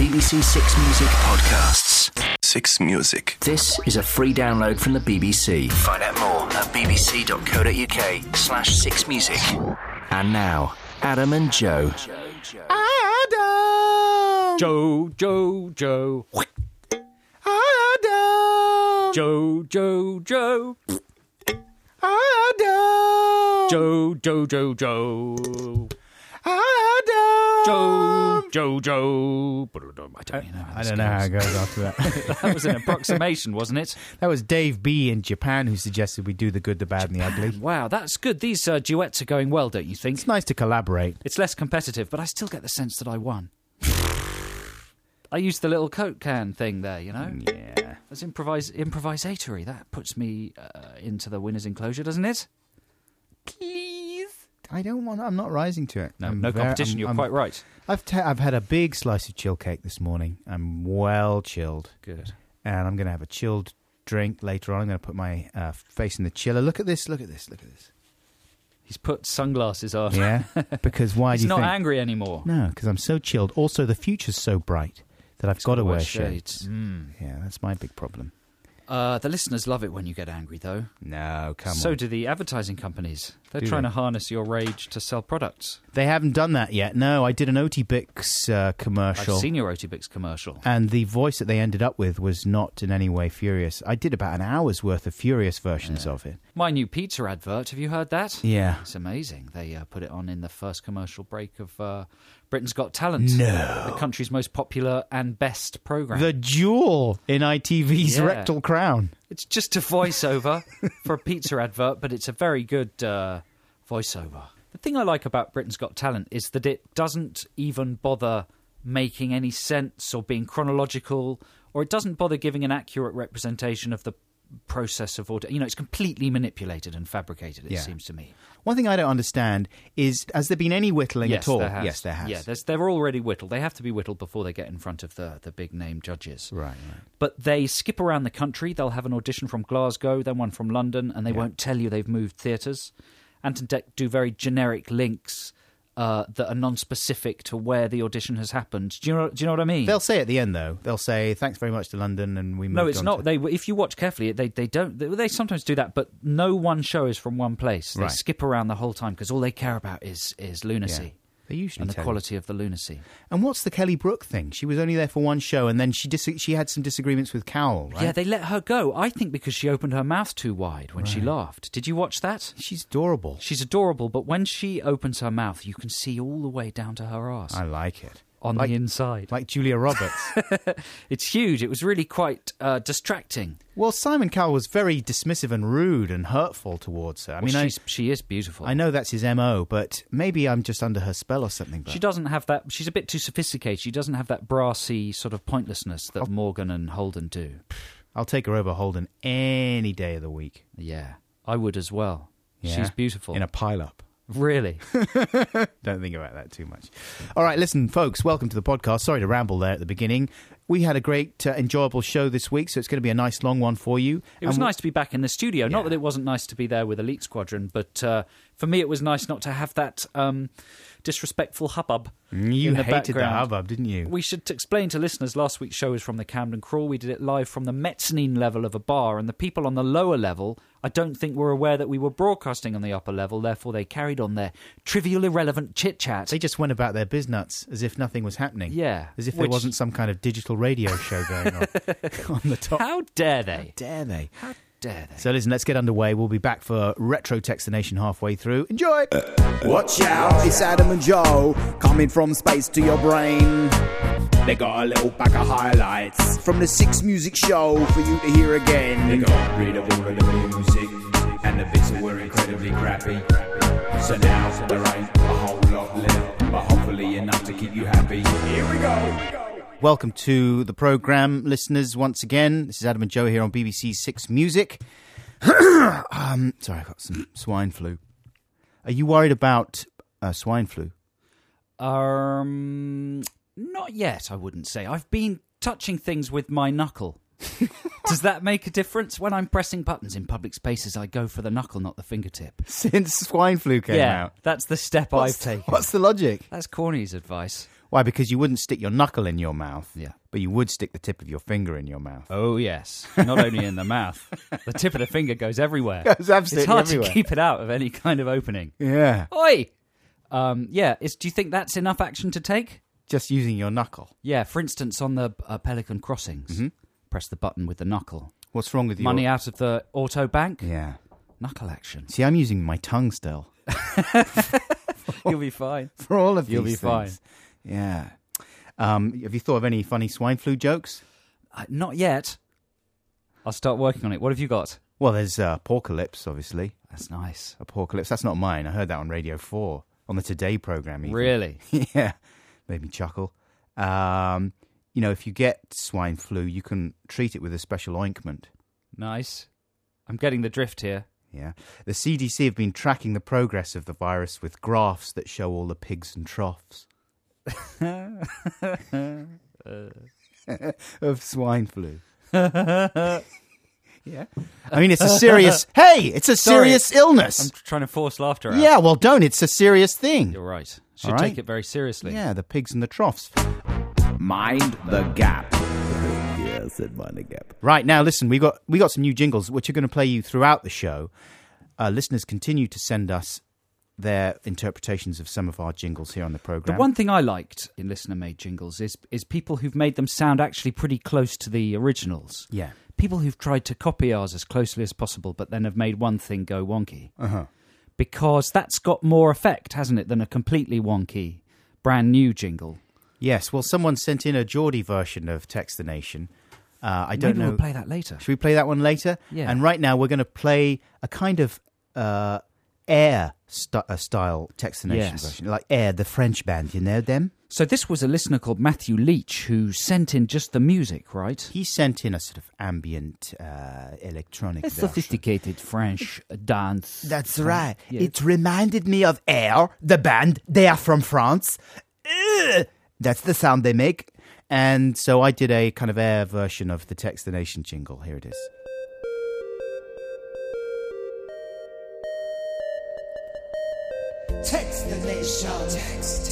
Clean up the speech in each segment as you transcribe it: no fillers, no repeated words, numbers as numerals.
BBC Six Music podcasts. Six Music. This is a free download from the BBC. Find out more at bbc.co.uk/sixmusic. And now, Adam and Joe. Adam! Joe. Adam! Joe. Adam! Joe. Adam! Joe. I don't know how it goes after that. That was an approximation, wasn't it? That was Dave B. in Japan who suggested we do the good, the bad, and the ugly. Wow, that's good. These duets are going well, don't you think? It's nice to collaborate. It's less competitive, but I still get the sense that I won. I used the little Coke can thing there, you know? Yeah. That's improvisatory. That puts me into the winner's enclosure, doesn't it? Please. I'm not rising to it. No competition, you're quite right. I've had a big slice of chill cake this morning. I'm well chilled. Good. And I'm going to have a chilled drink later on. I'm going to put my face in the chiller. Look at this. He's put sunglasses on. Yeah, because why do you think? He's not angry anymore. No, because I'm so chilled. Also, the future's so bright that I've got to wear shades. shades. Yeah, that's my big problem. The listeners love it when you get angry, though. No, come on. So do the advertising companies. They're trying to harness your rage to sell products. They haven't done that yet. No, I did an OT-Bix commercial. I've seen your OT-Bix commercial. And the voice that they ended up with was not in any way furious. I did about an hour's worth of furious versions of it. My new pizza advert, have you heard that? Yeah. It's amazing. They put it on in the first commercial break of Britain's Got Talent. No. The country's most popular and best programme. The jewel in ITV's rectal crown. It's just a voiceover for a pizza advert, but it's a very good voiceover. The thing I like about Britain's Got Talent is that it doesn't even bother making any sense or being chronological, or it doesn't bother giving an accurate representation of the process of order. You know, it's completely manipulated and fabricated, it seems to me. One thing I don't understand is, has there been any whittling at all? Yes, there has. Yeah, they're already whittled. They have to be whittled before they get in front of the big-name judges. Right. But they skip around the country. They'll have an audition from Glasgow, then one from London, and they won't tell you they've moved theatres. Ant and Dec do very generic links that are non-specific to where the audition has happened. Do you know what I mean? They'll say at the end, though. They'll say, thanks very much to London, and we moved on. No, it's not. If you watch carefully, they don't. They sometimes do that, but no one show is from one place. They skip around the whole time because all they care about is lunacy. Yeah. They usually and the quality of the lunacy. And what's the Kelly Brook thing? She was only there for one show, and then she had some disagreements with Cowell, right? Yeah, they let her go. I think because she opened her mouth too wide when she laughed. Did you watch that? She's adorable. She's adorable, but when she opens her mouth, you can see all the way down to her arse. I like it. On the inside. Like Julia Roberts. It's huge. It was really quite distracting. Well, Simon Cowell was very dismissive and rude and hurtful towards her. I mean, she is beautiful. I know that's his MO, but maybe I'm just under her spell or something. She doesn't have that. She's a bit too sophisticated. She doesn't have that brassy sort of pointlessness that Morgan and Holden do. I'll take her over Holden any day of the week. Yeah, I would as well. Yeah? She's beautiful. In a pile-up. Really? Don't think about that too much. All right, listen, folks, welcome to the podcast. Sorry to ramble there at the beginning. We had a great, enjoyable show this week, so it's going to be a nice long one for you. It was nice to be back in the studio. Not that it wasn't nice to be there with Elite Squadron, but for me it was nice not to have that disrespectful hubbub. You in the hated background. the hubbub, didn't you? We should explain to listeners, last week's show was from the Camden Crawl. We did it live from the mezzanine level of a bar, and the people on the lower level, I don't think were aware that we were broadcasting on the upper level, therefore they carried on their trivial, irrelevant chit-chat. They just went about their biznuts as if nothing was happening. Yeah. As if there wasn't some kind of digital radio show going on the top. How dare they? How dare they? How dare they? So listen, let's get underway. We'll be back for Retro Text the Nation halfway through. Enjoy! Watch out, it's Adam and Joe, coming from space to your brain. They got a little pack of highlights from the Six Music Show for you to hear again. They got rid of all of the music, and the bits that were incredibly crappy. So now there ain't a whole lot left, but hopefully enough to keep you happy. Here we go! Welcome to the programme, listeners, once again. This is Adam and Joe here on BBC Six Music. Sorry, I've got some swine flu. Are you worried about swine flu? Not yet, I wouldn't say. I've been touching things with my knuckle. Does that make a difference? When I'm pressing buttons in public spaces, I go for the knuckle, not the fingertip. Since swine flu came out? That's the step I've taken. What's the logic? That's Corny's advice. Why? Because you wouldn't stick your knuckle in your mouth. Yeah. But you would stick the tip of your finger in your mouth. Oh, yes. Not only in the mouth. The tip of the finger goes everywhere. Goes absolutely It's hard everywhere. to keep it out of any kind of opening. Yeah. Oi! Do you think that's enough action to take? Just using your knuckle. Yeah, for instance, on the Pelican Crossings, press the button with the knuckle. What's wrong with your... Money out of the auto bank, Yeah. knuckle action. See, I'm using my tongue still. You'll be fine. For all of You'll these be fine. things. Yeah. Have you thought of any funny swine flu jokes? Not yet. I'll start working on it. What have you got? Well, there's Apocalypse, obviously. That's nice. Apocalypse. That's not mine. I heard that on Radio 4, on the Today programme. Even. Really? Yeah. Made me chuckle. If you get swine flu, you can treat it with a special ointment. Nice. I'm getting the drift here. Yeah. The CDC have been tracking the progress of the virus with graphs that show all the pigs and troughs of swine flu. Yeah. I mean, it's a serious... it's a serious illness. I'm trying to force laughter out. Yeah, well, don't. It's a serious thing. You're right. Should All right. take it very seriously. Yeah, the pigs and the troughs. Mind the gap. Yeah, said mind the gap. Right, now listen, we got some new jingles which are going to play you throughout the show. Listeners continue to send us their interpretations of some of our jingles here on the The programme. one thing I liked in listener-made jingles is people who've made them sound actually pretty close to the originals. Yeah. People who've tried to copy ours as closely as possible, but then have made one thing go wonky. Uh-huh. Because that's got more effect, hasn't it, than a completely wonky, brand new jingle. Yes, well, someone sent in a Geordie version of Text the Nation. I don't Maybe know. we'll play that later. Should we play that one later? Yeah. And right now we're going to play a kind of Air style Text the Nation Yes. version. Like Air, the French band, you know them? So this was a listener called Matthew Leach who sent in just the music, right? He sent in a sort of ambient electronic A version. sophisticated French dance. That's right. Yes. It reminded me of Air, the band. They are from France. That's the sound they make. And so I did a kind of Air version of the Text the Nation jingle. Here it is. Text the nation. Text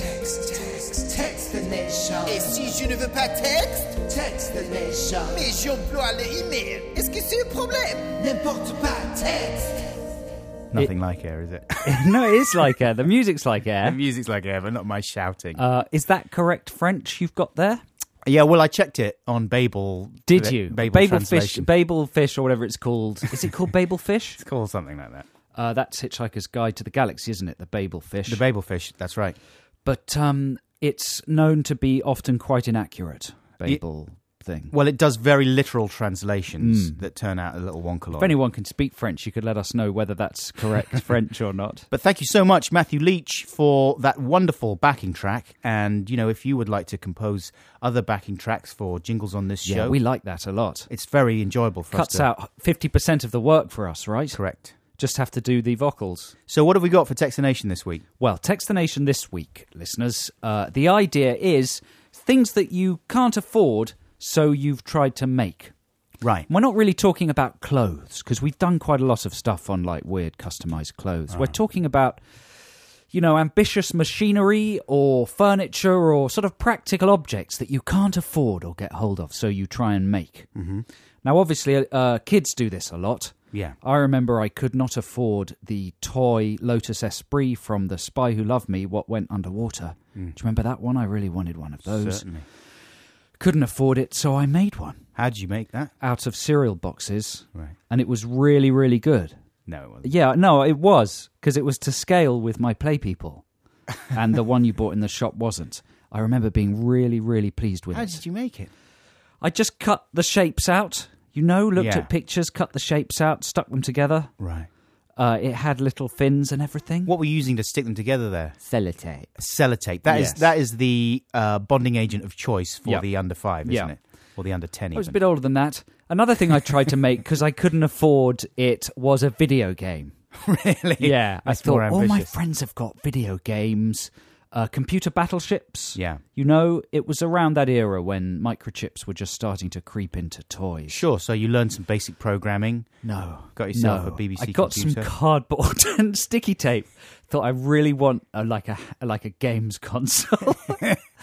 the nation. Et si je ne veux pas texte? Text the nation. Mais j'emploie le email. Est-ce que c'est un problème? N'importe pas, texte. Nothing like Air, is it? No, it is like Air. The music's like The Air. music's like Air, but not my shouting. Is that correct French you've got there? Yeah, well, I checked it on Babel. Did you? Babel fish, translation. Babel fish, or whatever it's called. Is it called Babel fish? It's called something like that. That's Hitchhiker's Guide to the Galaxy, isn't it? The Babel fish. The Babel fish, that's right. But it's known to be often quite inaccurate. Babel thing. Well, it does very literal translations that turn out a little wonkalog. If anyone can speak French, you could let us know whether that's correct French or not. But thank you so much, Matthew Leach, for that wonderful backing track. And, you know, if you would like to compose other backing tracks for jingles on this Yeah, show, we like that a lot. it's very enjoyable for us Cuts to... out 50% of the work for us, right? Correct. Just have to do the vocals. So what have we got for Text the Nation this week? Well, Text the Nation this week, listeners. The idea is things that you can't afford, so you've tried to make. Right. We're not really talking about clothes, because we've done quite a lot of stuff on like weird customized clothes. We're talking about, you know, ambitious machinery or furniture or sort of practical objects that you can't afford or get hold of, so you try and make. Mm-hmm. Now, obviously, kids do this a lot. Yeah. I remember I could not afford the toy Lotus Esprit from The Spy Who Loved Me, What Went Underwater. Do you remember that one? I really wanted one of those. Certainly. Couldn't afford it, so I made one. How did you make that? Out of cereal boxes. Right. And it was really, really good. No, it wasn't. Yeah, no, it was, because it was to scale with my Play People. And the one you bought in the shop wasn't. I remember being really, really pleased with How it. did you make it? I just cut the shapes out, you know, looked Yeah. at pictures, cut the shapes out, stuck them together. Right. It had little fins and everything. What were you using to stick them together there? Sellotape. Sellotape. Yes. That is the bonding agent of choice for Yeah. the under 5, isn't Yeah. it? Or the under 10 I was a even. bit older than that. Another thing I tried to make, because I couldn't afford it, was a video game. Really? Yeah, I That's thought, more all my ambitious. friends have got video games, computer battleships. Yeah. You know, it was around that era when microchips were just starting to creep into toys. Sure, so you learned some basic programming. No. Got yourself no. a BBC I got computer. some cardboard and sticky tape. Thought I really want like a games console.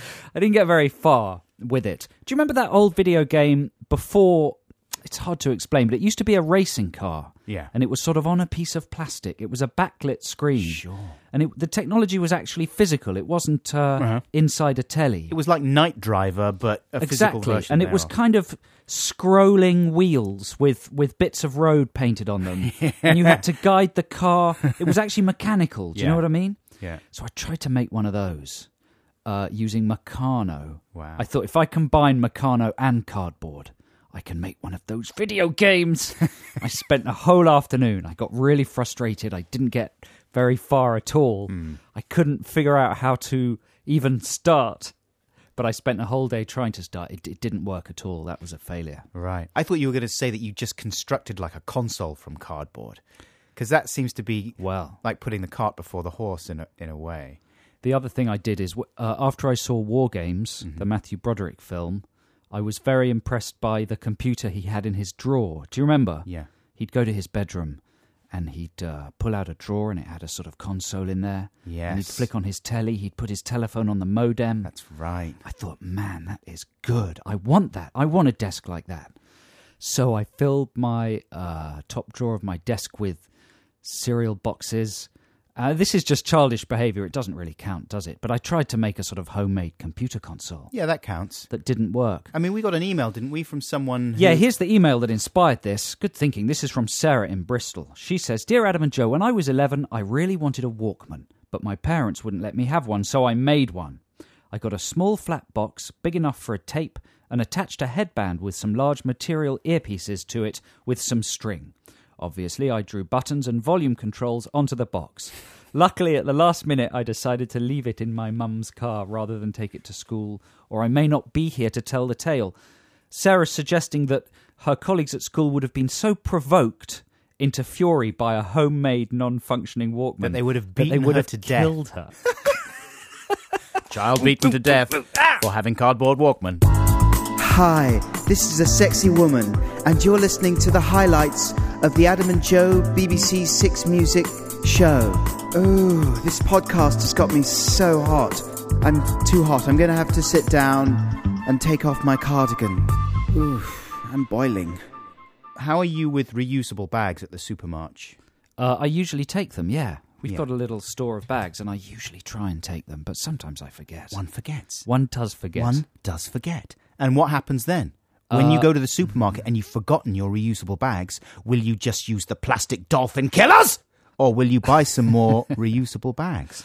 I didn't get very far with it. Do you remember that old video game before? It's hard to explain, but it used to be a racing car. Yeah. And it was sort of on a piece of plastic. It was a backlit screen. Sure. And the technology was actually physical. It wasn't inside a telly. It was like Night Driver, but a physical version. And it was kind of scrolling wheels with bits of road painted on them. And you had to guide the car. It was actually mechanical. Do you know what I mean? Yeah. So I tried to make one of those using Meccano. Wow. I thought if I combine Meccano and cardboard, I can make one of those video games. I spent a whole afternoon. I got really frustrated. I didn't get very far at all. I couldn't figure out how to even start. But I spent a whole day trying to start. It didn't work at all. That was a failure. Right. I thought you were going to say that you just constructed like a console from cardboard. Because that seems to be like putting the cart before the horse in a way. The other thing I did is after I saw War Games, the Matthew Broderick film, I was very impressed by the computer he had in his drawer. Do you remember? Yeah. He'd go to his bedroom and he'd pull out a drawer and it had a sort of console in there. Yes. And he'd flick on his telly. He'd put his telephone on the modem. That's right. I thought, man, that is good. I want that. I want a desk like that. So I filled my top drawer of my desk with cereal boxes. This is just childish behaviour. It doesn't really count, does it? But I tried to make a sort of homemade computer console. Yeah, that counts. That didn't work. I mean, we got an email, didn't we, from someone who... Yeah, here's the email that inspired this. Good thinking. This is from Sarah in Bristol. She says, Dear Adam and Joe, when I was 11, I really wanted a Walkman, but my parents wouldn't let me have one, so I made one. I got a small flat box, big enough for a tape, and attached a headband with some large material earpieces to it with some string. Obviously, I drew buttons and volume controls onto the box. Luckily, at the last minute, I decided to leave it in my mum's car rather than take it to school, or I may not be here to tell the tale. Sarah's suggesting that her colleagues at school would have been so provoked into fury by a homemade, non-functioning Walkman that they would have beaten her to death. Killed her. Child beaten to death for having cardboard Walkman. Hi, this is a sexy woman, and you're listening to the highlights of the Adam and Joe BBC Six Music show. Ooh, this podcast has got me so hot. I'm too hot. I'm going to have to sit down and take off my cardigan. Ooh, I'm boiling. How are you with reusable bags at the supermarket? I usually take them, yeah. We've got a little store of bags, and I usually try and take them, but sometimes I forget. One forgets. One does forget. One does forget. And what happens then? When you go to the supermarket and you've forgotten your reusable bags, will you just use the plastic dolphin killers? Or will you buy some more reusable bags?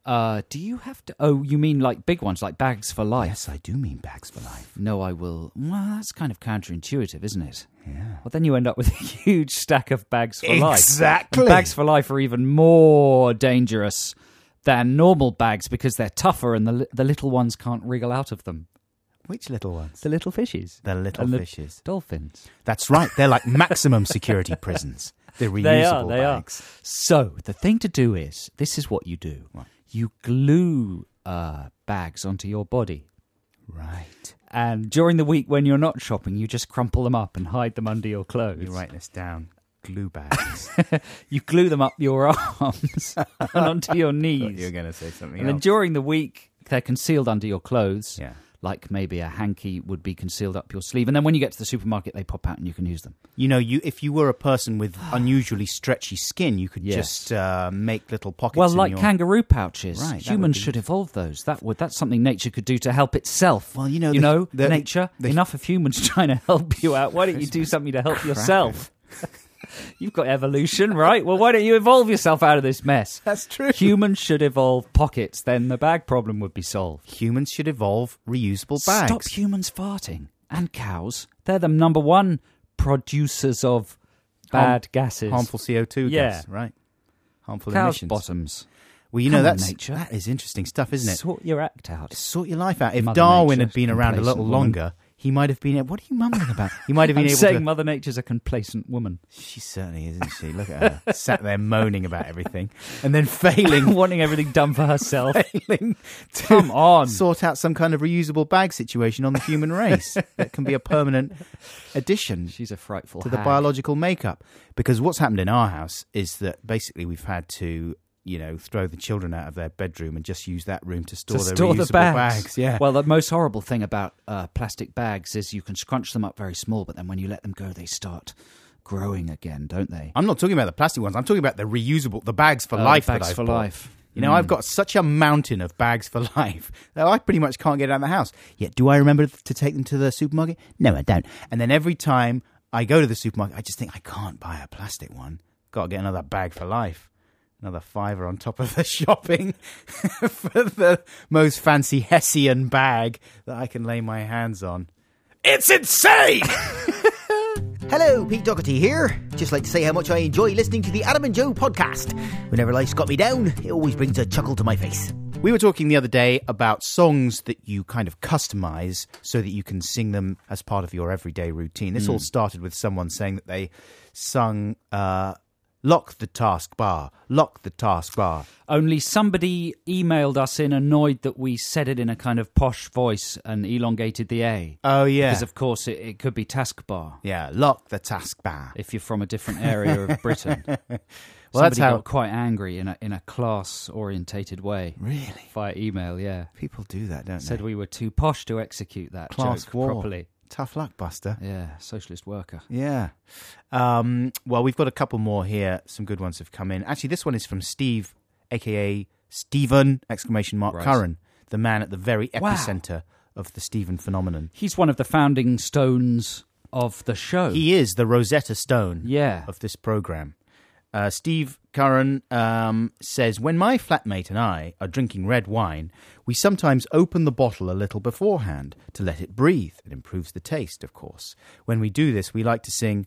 Do you have to... Oh, you mean like big ones, like Bags for Life? Yes, I do mean Bags for Life. No, I will... Well, that's kind of counterintuitive, isn't it? Yeah. Well, then you end up with a huge stack of Bags for Life. Exactly. And Bags for Life are even more dangerous than normal bags because they're tougher and the little ones can't wriggle out of them. Which little ones? The little fishes. The little fishes. Dolphins. That's right. They're like maximum security prisons. They're reusable they bags. Are. So, the thing to do is, this is what you do. What? You glue bags onto your body. Right. And during the week when you're not shopping, you just crumple them up and hide them under your clothes. You write this down. Glue bags. You glue them up your arms and onto your knees. I thought you were going to say something and else. then during the week, they're concealed under your clothes. Yeah. Like maybe a hanky would be concealed up your sleeve. And then when you get to the supermarket, they pop out and you can use them. You know, if you were a person with unusually stretchy skin, you could just make little pockets Well, in like your... kangaroo pouches. Right, Humans should evolve those. That's something nature could do to help itself. Well, you know... nature, enough of humans trying to help you out. Why don't you do something to help yourself? You've got evolution, right? Well, why don't you evolve yourself out of this mess? That's true. Humans should evolve pockets, then the bag problem would be solved. Humans should evolve reusable bags. Stop humans farting. And cows. They're the number one producers of bad gases. Harmful CO2 gas, right? Harmful Cows' emissions. bottoms. Well, you know, Come on, that nature. is interesting stuff, isn't it? Sort your act out. Sort your life out. If Mother Darwin Nature's had been around a little complacent woman. longer, he might have been... What are you mumbling about? He might have been I'm able saying to... Mother Nature's a complacent woman. She certainly is, isn't she? Look at her. Sat there moaning about everything and then failing... Wanting everything done for herself. failing to Come on. sort out some kind of reusable bag situation on the human race that can be a permanent addition She's a frightful to the hag. biological makeup. Because what's happened in our house is that basically we've had to throw the children out of their bedroom and just use that room to store their store reusable the bags. Yeah. Well, the most horrible thing about plastic bags is you can scrunch them up very small, but then when you let them go, they start growing again, don't they? I'm not talking about the plastic ones. I'm talking about the reusable, the bags for life. Bags for life. I've got such a mountain of bags for life that I pretty much can't get out of the house. Yet, do I remember to take them to the supermarket? No, I don't. And then every time I go to the supermarket, I just think I can't buy a plastic one. Got to get another bag for life. Another $5 on top of the shopping for the most fancy Hessian bag that I can lay my hands on. It's insane! Hello, Pete Doherty here. Just like to say how much I enjoy listening to the Adam and Joe podcast. Whenever life's got me down, it always brings a chuckle to my face. We were talking the other day about songs that you kind of customize so that you can sing them as part of your everyday routine. This all started with someone saying that they sung Lock the Taskbar, Lock the Taskbar. Only somebody emailed us in annoyed that we said it in a kind of posh voice and elongated the A. Oh, yeah. Because, of course, it could be taskbar. Yeah, Lock the Taskbar. If you're from a different area of Britain. Well, that's somebody how got quite angry in a class-orientated way. Really? Via email, yeah. People do that, don't Said they? we were too posh to execute that Class joke war. properly. Tough luck, Buster. Yeah, socialist worker. Yeah. Well, we've got a couple more here. Some good ones have come in. Actually, this one is from Steve, a.k.a. Stephen, ! Right. Curran, the man at the very epicenter of the Stephen phenomenon. He's one of the founding stones of the show. He is the Rosetta Stone Yeah. of this program. Steve Curran says, when my flatmate and I are drinking red wine, we sometimes open the bottle a little beforehand to let it breathe. It improves the taste, of course. When we do this, we like to sing,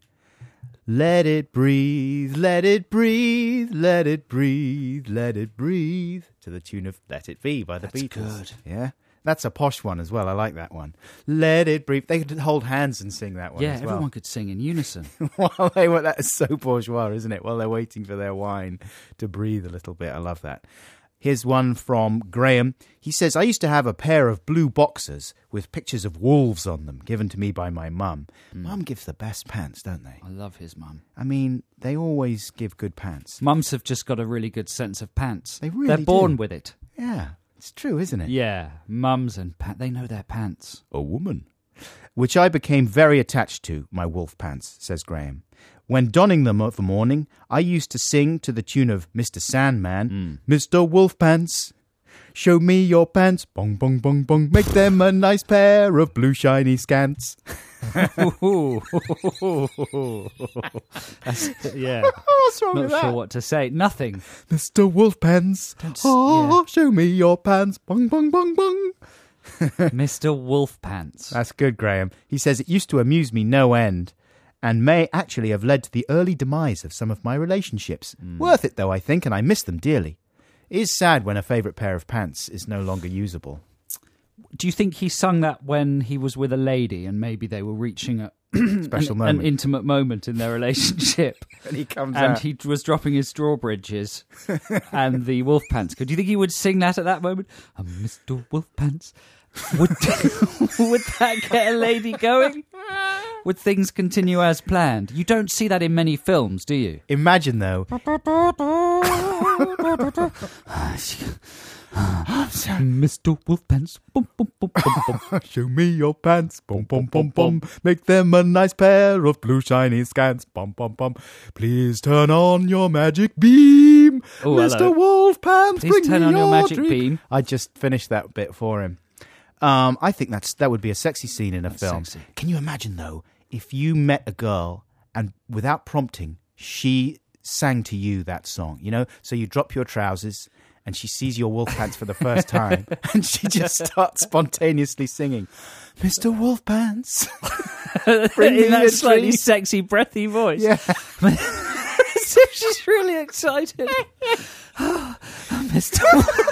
let it breathe, let it breathe, let it breathe, let it breathe, to the tune of Let It Be by the That's Beatles. good. Yeah. That's a posh one as well. I like that one. Let it breathe. They could hold hands and sing that one Yeah, as well. everyone could sing in unison. While they were, that is so bourgeois, isn't it? While they're waiting for their wine to breathe a little bit. I love that. Here's one from Graham. He says, I used to have a pair of blue boxers with pictures of wolves on them, given to me by my mum. Mum gives the best pants, don't they? I love his mum. I mean, they always give good pants. Mums have just got a really good sense of pants. They really They're born do. with it. Yeah, it's true, isn't it? Yeah, mums and they know their pants. A woman. Which I became very attached to, my wolf pants, says Graham. When donning them of a morning, I used to sing to the tune of Mr. Sandman, Mr. Wolf Pants, show me your pants, bong, bong, bong, bong, make them a nice pair of blue shiny scants. Yeah. What's wrong Not with sure that? what to say. Nothing. Mr. Wolf Pants, show me your pants, bong, bong, bong, bong. Mr. Wolf Pants. That's good, Graham. He says it used to amuse me no end and may actually have led to the early demise of some of my relationships. Worth it, though, I think, and I miss them dearly. It is sad when a favourite pair of pants is no longer usable. Do you think he sung that when he was with a lady and maybe they were reaching a Special an moment. intimate moment in their relationship? And he comes And out. he was dropping his drawbridges and the wolf pants. Do you think he would sing that at that moment? Mr. Wolf Pants. Would that get a lady going? Would things continue as planned? You don't see that in many films, do you? Imagine, though. Mr. Wolf Pants. Boom, boom, boom, boom, boom. Show me your pants, bum, bum, bum, bum. Make them a nice pair of blue shiny scants, bum, bum, bum. Please turn on your magic beam, Oh, Mr. hello. Wolf Pants. Please bring turn me on your magic dream. beam. I just finished that bit for him. I think that would be a sexy scene in a film. sexy. Can you imagine, though, if you met a girl and without prompting, she sang to you that song, you know? So you drop your trousers and she sees your wolf pants for the first time and she just starts spontaneously singing, Mr. Wolf Pants. Bring me In that a slightly dream. sexy, breathy voice. Yeah. As if she's really excited. Mr.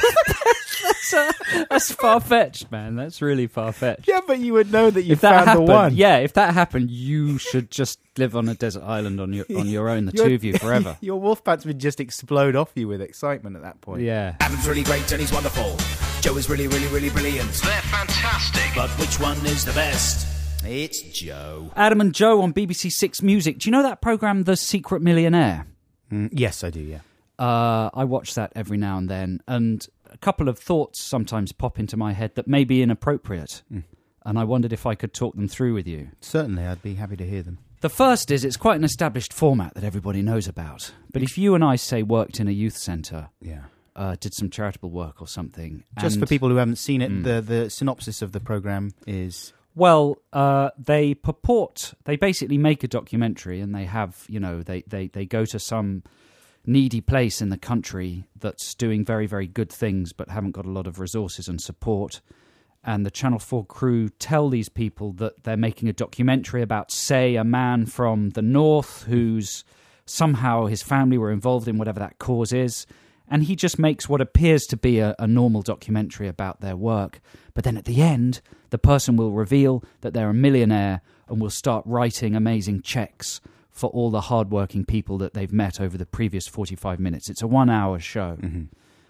That's far-fetched, man. That's really far-fetched. Yeah, but you would know that you If that found happened, the one. yeah, if that happened, you should just live on a desert island on your own, the two of you forever. Your wolf pants would just explode off you with excitement at that point. Yeah. Adam's really great and he's wonderful. Joe is really, really, really brilliant. They're fantastic. But which one is the best? It's Joe. Adam and Joe on BBC Six Music. Do you know that programme, The Secret Millionaire? Yes, I do, yeah. I watch that every now and then, and a couple of thoughts sometimes pop into my head that may be inappropriate, and I wondered if I could talk them through with you. Certainly, I'd be happy to hear them. The first is, it's quite an established format that everybody knows about, but if you and I, say, worked in a youth centre, did some charitable work or something... Just for people who haven't seen it, the synopsis of the programme is... Well, they basically make a documentary, and they have, they go to some needy place in the country that's doing very, very good things but haven't got a lot of resources and support. And the Channel 4 crew tell these people that they're making a documentary about, say, a man from the north who's somehow his family were involved in whatever that cause is. And he just makes what appears to be a normal documentary about their work. But then at the end, the person will reveal that they're a millionaire and will start writing amazing checks for all the hardworking people that they've met over the previous 45 minutes. It's a 1-hour show. Mm-hmm.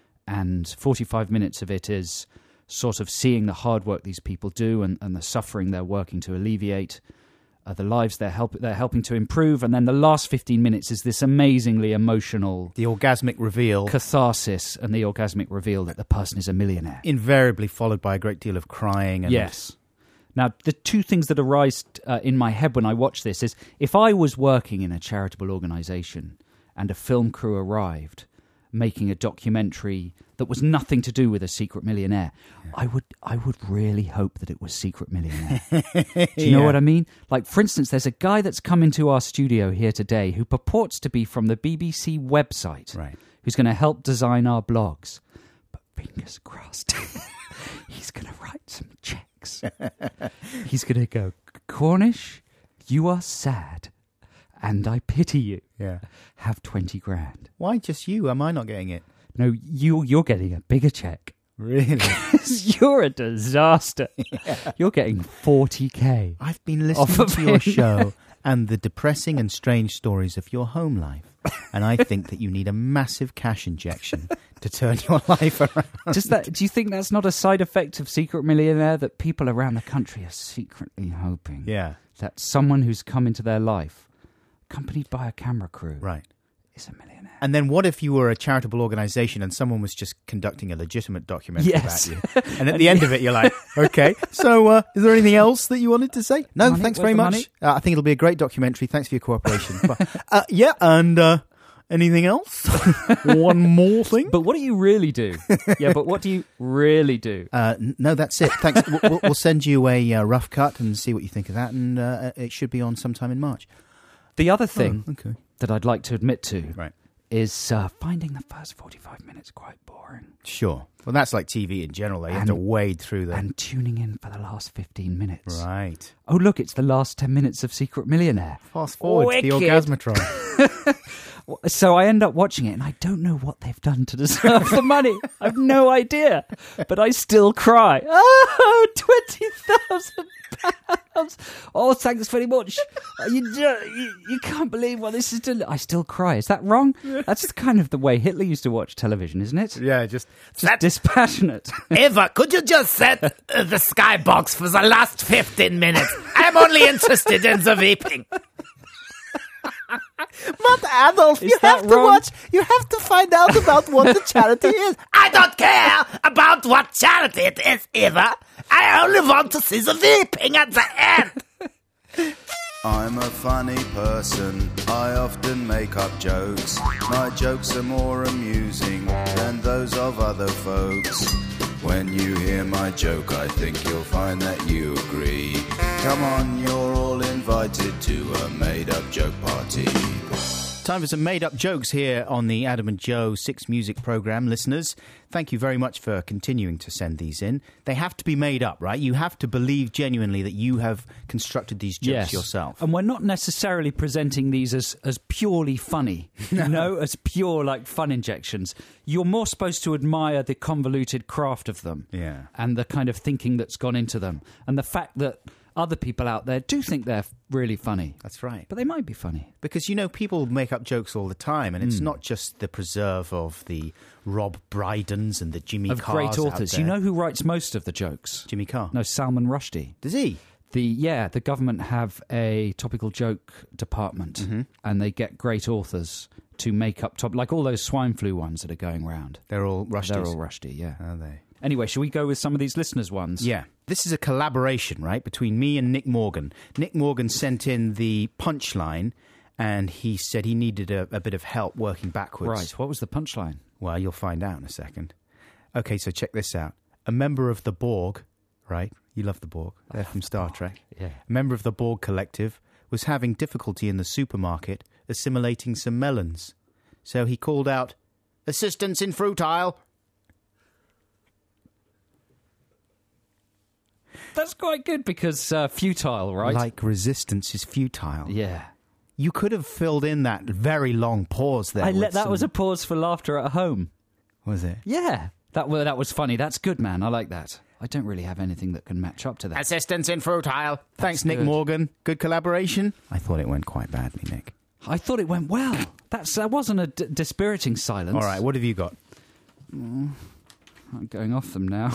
And 45 minutes of it is sort of seeing the hard work these people do and the suffering they're working to alleviate, the lives they're helping to improve, and then the last 15 minutes is this amazingly emotional... The orgasmic reveal. Catharsis and the orgasmic reveal that the person is a millionaire. Invariably followed by a great deal of crying. And yes. Now, the two things that arise in my head when I watch this is, if I was working in a charitable organisation and a film crew arrived making a documentary that was nothing to do with a secret millionaire, I would really hope that it was Secret Millionaire. Do you know what I mean? Like, for instance, there's a guy that's come into our studio here today who purports to be from the BBC website, right, who's going to help design our blogs. But fingers crossed, he's going to write some checks. He's going to go, Cornish, you are sad, and I pity you. Yeah. Have 20 grand. Why just you? Am I not getting it? No, you're getting a bigger check. Really? You're a disaster. Yeah. You're getting 40k. I've been listening to your show and the depressing and strange stories of your home life, and I think that you need a massive cash injection to turn your life around. Do you think that's not a side effect of Secret Millionaire, that people around the country are secretly hoping that someone who's come into their life, accompanied by a camera crew, right, is a millionaire? And then what if you were a charitable organisation and someone was just conducting a legitimate documentary about you? And at the end of it, you're like, okay, so is there anything else that you wanted to say? No, thanks very much. I think it'll be a great documentary. Thanks for your cooperation. And anything else? One more thing? But what do you really do? Yeah, but what do you really do? No, that's it. Thanks. We'll send you a rough cut and see what you think of that, and it should be on sometime in March. The other thing that I'd like to admit to... Right. is finding the first 45 minutes quite boring. Sure. Well, that's like TV in general. You have to wade through them. And tuning in for the last 15 minutes. Right. Oh, look, it's the last 10 minutes of Secret Millionaire. Fast forward to the Orgasmatron. So I end up watching it, and I don't know what they've done to deserve the money. I've no idea. But I still cry. Oh, £20,000. Oh, thanks very much. You can't believe what this is doing. I still cry. Is that wrong? That's kind of the way Hitler used to watch television, isn't it? Yeah, just dispassionate. Eva, could you just set the skybox for the last 15 minutes? I'm only interested in the vaping. But Adolf, you have to watch. You have to find out about what the charity is. I don't care about what charity it is, Eva. I only want to see the vaping at the end. I'm a funny person, I often make up jokes. My jokes are more amusing than those of other folks. When you hear my joke, I think you'll find that you agree. Come on, you're all invited to a made-up joke party. Time for some made-up jokes here on the Adam and Joe 6 Music Programme. Listeners, thank you very much for continuing to send these in. They have to be made up, right? You have to believe genuinely that you have constructed these jokes yourself. And we're not necessarily presenting these as purely funny, as pure, like, fun injections. You're more supposed to admire the convoluted craft of them and the kind of thinking that's gone into them. And the fact that other people out there do think they're really funny. That's right. But they might be funny. Because, people make up jokes all the time, and it's not just the preserve of the Rob Brydons and the Jimmy Carrs. Of great authors. You know who writes most of the jokes? Jimmy Carr. No, Salman Rushdie. Does he? The government have a topical joke department, and they get great authors to make up top, like all those swine flu ones that are going round. They're all Rushdies. They're all Rushdie, yeah. Are they? Anyway, shall we go with some of these listeners' ones? Yeah. This is a collaboration, right, between me and Nick Morgan. Nick Morgan sent in the punchline, and he said he needed a bit of help working backwards. Right, what was the punchline? Well, you'll find out in a second. Okay, so check this out. A member of the Borg, right? You love the Borg. They're from Star Trek. Yeah. A member of the Borg Collective was having difficulty in the supermarket assimilating some melons. So he called out, "Assistance in fruit aisle." That's quite good because futile, right? Like resistance is futile. Yeah. You could have filled in that very long pause there. That was a pause for laughter at home. Was it? Yeah. That was funny. That's good, man. I like that. I don't really have anything that can match up to that. Assistance in fruit aisle. Thanks, Nick good. Morgan. Good collaboration. I thought it went quite badly, Nick. I thought it went well. That wasn't a dispiriting silence. All right, what have you got? I'm going off them now.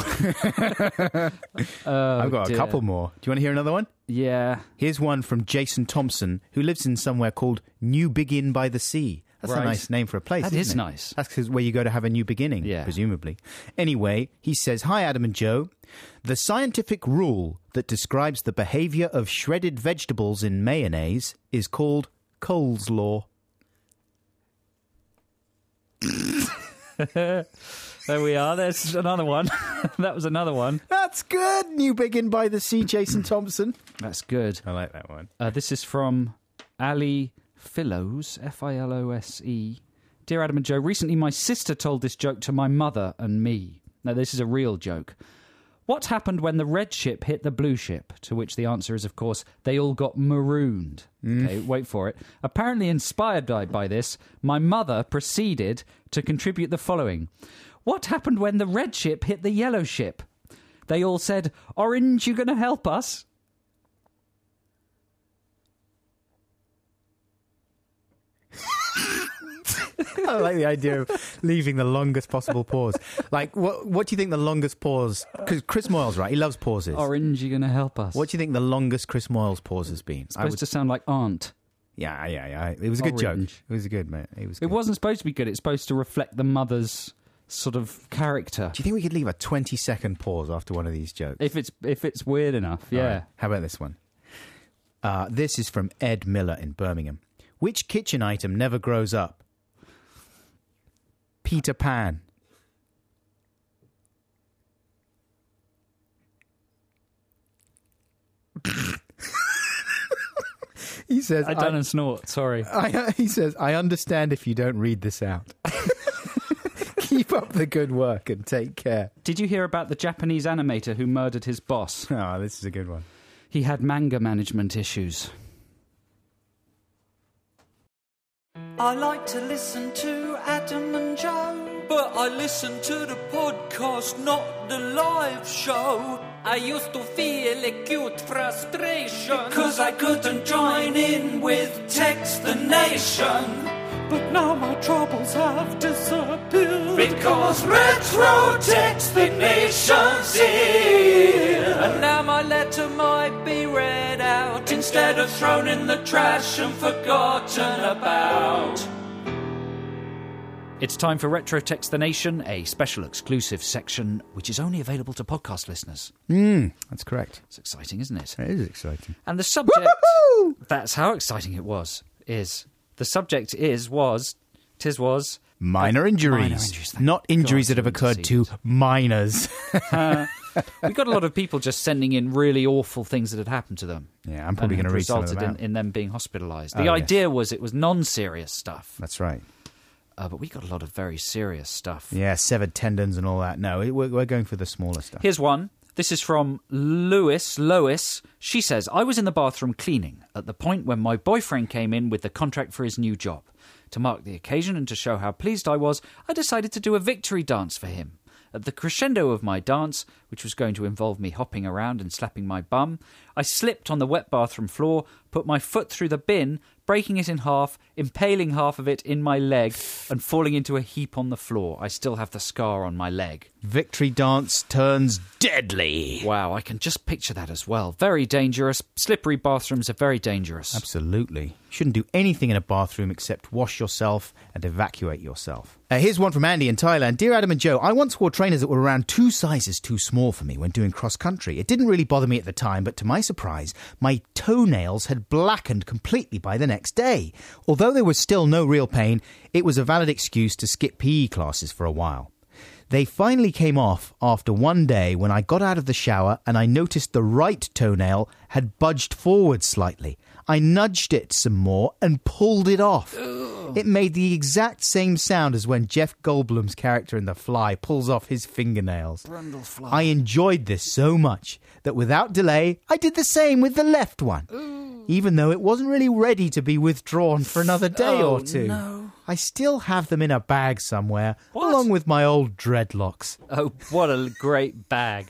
I've got a dear. couple more. Do you want to hear another one? Yeah. Here's one from Jason Thompson, who lives in somewhere called New Begin by the Sea. That's Right. a nice name for a place, That isn't is it? nice. That's 'cause where you go to have a new beginning, Yeah. presumably. Anyway, he says, "Hi, Adam and Joe. The scientific rule that describes the behaviour of shredded vegetables in mayonnaise is called Cole's Law." There we are. There's another one. That was another one. That's good. New Begin by the Sea, Jason Thompson. That's good. I like that one. This is from Ali Philose, Filose. Dear Adam and Joe, recently my sister told this joke to my mother and me. Now, this is a real joke. What happened when the red ship hit the blue ship? To which the answer is, of course, they all got marooned. Okay, wait for it. Apparently inspired by this, my mother proceeded to contribute the following. What happened when the red ship hit the yellow ship? They all said, "Orange, you going to help us?" I like the idea of leaving the longest possible pause. Like, what do you think the longest pause... Because Chris Moyles, right, he loves pauses. Orange, you going to help us? What do you think the longest Chris Moyles pause has been? Supposed to sound like aunt. Yeah. It was a good joke. Orange. It was good, mate. It was good. It wasn't supposed to be good. It's supposed to reflect the mother's sort of character. Do you think we could leave a 20-second pause after one of these jokes? If it's weird enough, yeah. All right. How about this one? This is from Ed Miller in Birmingham. Which kitchen item never grows up? Peter Pan. He says... I done a snort, sorry. He says, "I understand if you don't read this out. Keep up the good work and take care." Did you hear about the Japanese animator who murdered his boss? Oh, this is a good one. He had manga management issues. I like to listen to Adam and Joe, but I listen to the podcast, not the live show. I used to feel acute frustration, cause I couldn't join in with Text the Nation. But now my troubles have disappeared, because Retro Text the Nation's here. And now my letter might be read out, instead of thrown in the trash and forgotten about. It's time for Retro Text the Nation, a special exclusive section which is only available to podcast listeners. That's correct. It's exciting, isn't it? It is exciting. And the subject... Woo-hoo! That's how exciting it was. The subject was... Minor injuries. Minor injuries, thank Not injuries God, that have occurred to minors. We got a lot of people just sending in really awful things that had happened to them. Yeah, I'm probably and going to read some of resulted them out. in them being hospitalised. The Oh, yes. idea was it was non-serious stuff. That's right. But we got a lot of very serious stuff. Yeah, severed tendons and all that. No, we're going for the smaller stuff. Here's one. This is from Lois. She says, I was in the bathroom cleaning at the point when my boyfriend came in with the contract for his new job. To mark the occasion and to show how pleased I was, I decided to do a victory dance for him. At the crescendo of my dance, which was going to involve me hopping around and slapping my bum, I slipped on the wet bathroom floor, put my foot through the bin, breaking it in half, impaling half of it in my leg, and falling into a heap on the floor. I still have the scar on my leg. victory dance turns deadly. Wow, I can just picture that as well. Very dangerous. Slippery bathrooms are very dangerous. Absolutely. Shouldn't do anything in a bathroom except wash yourself and evacuate yourself. Here's one from Andy in Thailand. Dear Adam and Joe, I once wore trainers that were around 2 sizes too small for me when doing cross-country. It didn't really bother me at the time, but to my surprise, my toenails had blackened completely by the next day. Although there was still no real pain, it was a valid excuse to skip PE classes for a while. They finally came off after one day when I got out of the shower and I noticed the right toenail had budged forward slightly. I nudged it some more and pulled it off. It made the exact same sound as when Jeff Goldblum's character in The Fly pulls off his fingernails. Brundlefly. I enjoyed this so much that without delay, I did the same with the left one. Even though it wasn't really ready to be withdrawn for another day or two. No. I still have them in a bag somewhere, along with my old dreadlocks. Oh, what a great bag.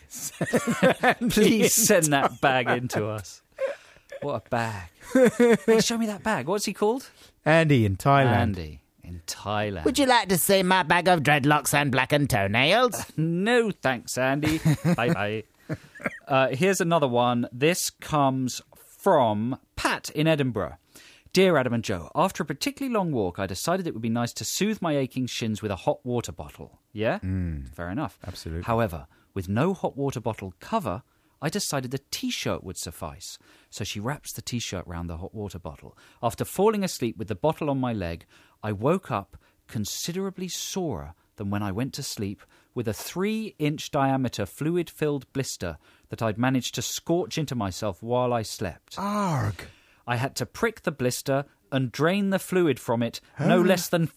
Please send that bag into us. What a bag. Hey, show me that bag. What's he called? Andy in Thailand. Andy in Thailand. Would you like to see my bag of dreadlocks and blackened toenails? No, thanks, Andy. Bye-bye. Here's another one. This comes from Pat in Edinburgh. Dear Adam and Joe, after a particularly long walk, I decided it would be nice to soothe my aching shins with a hot water bottle. Yeah? Fair enough. Absolutely. However, with no hot water bottle cover, I decided the T-shirt would suffice. So she wraps the T-shirt round the hot water bottle. After falling asleep with the bottle on my leg, I woke up considerably sorer than when I went to sleep with a 3-inch diameter fluid-filled blister that I'd managed to scorch into myself while I slept. Arg. I had to prick the blister and drain the fluid from it no less than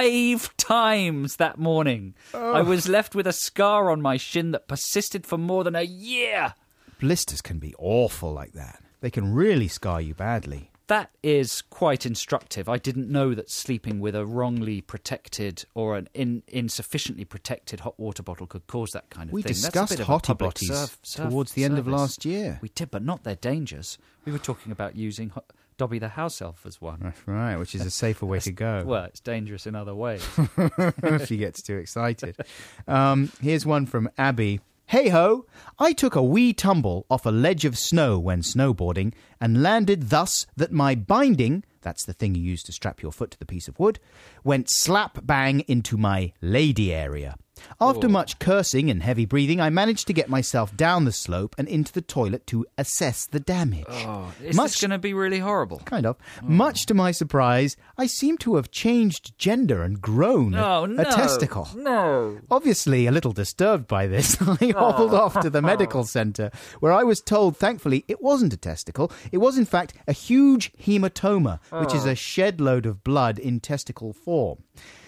5 times that morning. I was left with a scar on my shin that persisted for more than a year. Blisters can be awful like that. They can really scar you badly. That is quite instructive. I didn't know that sleeping with a wrongly protected or an insufficiently protected hot water bottle could cause that kind of We thing. That's a discussed bit of a hottie public botties towards the end of service. last year. We did, but not their dangers. We were talking about using Dobby the house elf as one. That's right, which is a safer way to go. Well, it's dangerous in other ways. If she gets too excited. Here's one from Abby. Hey-ho, I took a wee tumble off a ledge of snow when snowboarding and landed thus that my binding, that's the thing you use to strap your foot to the piece of wood, went slap-bang into my lady area. After much cursing and heavy breathing, I managed to get myself down the slope and into the toilet to assess the damage. Is this going to be really horrible? Kind of. Much to my surprise, I seem to have changed gender and grown a testicle. No. Obviously a little disturbed by this, I hobbled off to the medical centre, where I was told, thankfully, it wasn't a testicle. It was, in fact, a huge hematoma, which is a shed load of blood in testicle form.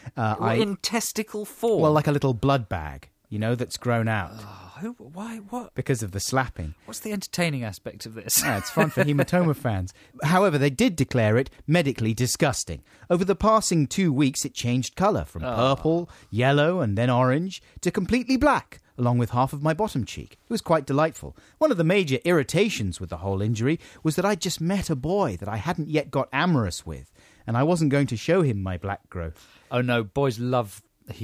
In testicle form? Well, like a little blood bag, that's grown out. Why? What? Because of the slapping. What's the entertaining aspect of this? It's fun for hematoma fans. However, they did declare it medically disgusting. Over the passing 2 weeks, it changed colour from purple, yellow, and then orange to completely black, along with half of my bottom cheek. It was quite delightful. One of the major irritations with the whole injury was that I'd just met a boy that I hadn't yet got amorous with, and I wasn't going to show him my black growth. Oh, no, boys love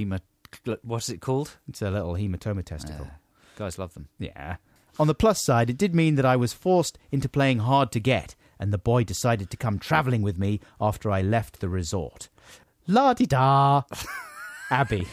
what's it called? It's a little hematoma testicle. Guys love them. Yeah. On the plus side, it did mean that I was forced into playing hard to get, and the boy decided to come travelling with me after I left the resort. La-di-da! Abby.